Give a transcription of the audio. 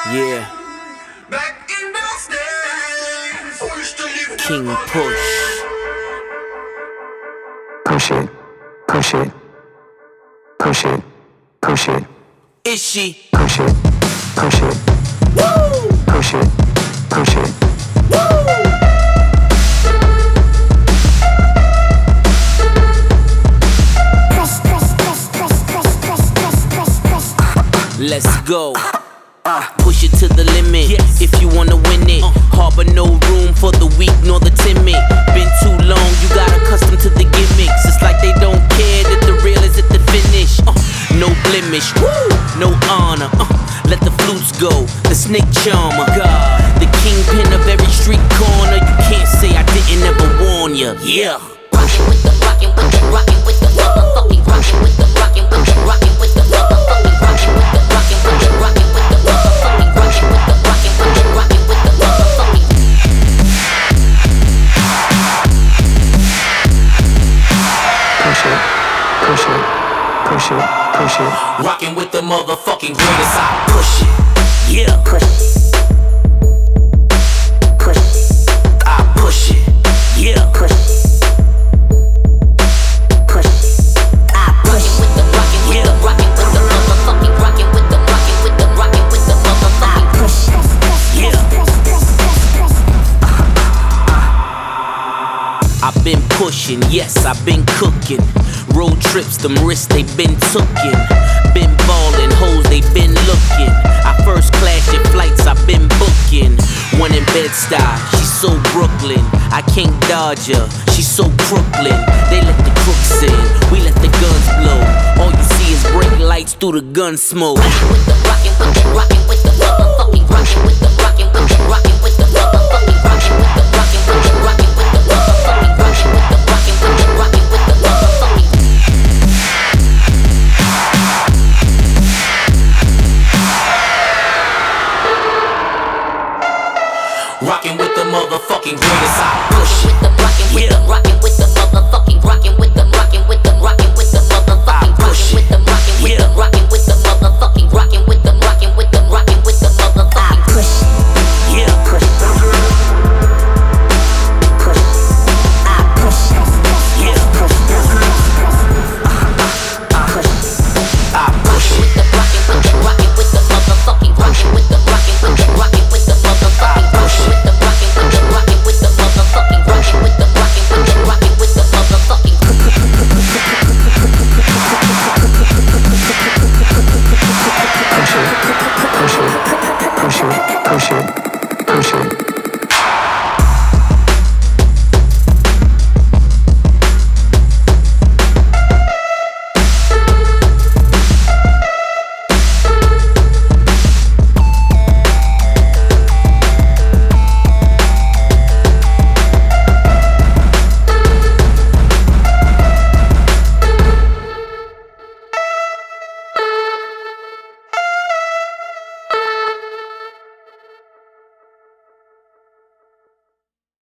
Yeah, Back in those days, we used to live King Push. Push it, push it, push it, push it, Is she? push it, push it, Woo! push it, push it. Let's go. Push it to the limit if you wanna win it. Harbor no room for the weak nor the timid. Been too long, you got accustomed to the gimmicks. It's like they don't care that the real is at the finish. No blemish, no honor. Let the flutes go, the snake charmer. God, the kingpin of every street corner. You can't say I didn't ever warn ya. Yeah. Rockin' with the motherfucking rockin' with the motherfucking rockin' with the motherfucking rockin' with the motherfucking rockin' with the motherfucking rockin' with the motherfucking. Push it, push it, push it, push it. Rockin' with the motherfucking greatest. I push it. Yeah. Push it. Push it. I push it. Yeah. Push it. Push it. I push it with the rockin' with the rockin' with the motherfucking rockin' with the rockin' with the rockin' with the motherfucking push it. Yeah. I've been pushing, yes, I've been cooking. Road trips, them risks they been tookin'. Been ballin', hoes they been looking. I first class your flights, I've been booking. One in Bed-Stuy, she's so Brooklyn. I can't dodge her, she's so Crooklyn. They let the crooks in, we let the guns blow. All you see is brake lights through the gun smoke. Rockin' with the rockin' with the rockin' with the motherfucking rockin' with the rockin' with the rockin' with the motherfucking rockin' with the rockin' with the rockin' with the motherfucking rockin' with the rockin' with the rockin' with the motherfucking. Rockin' with the motherfucking greatest. I push it. With the rockin' with the rockin' with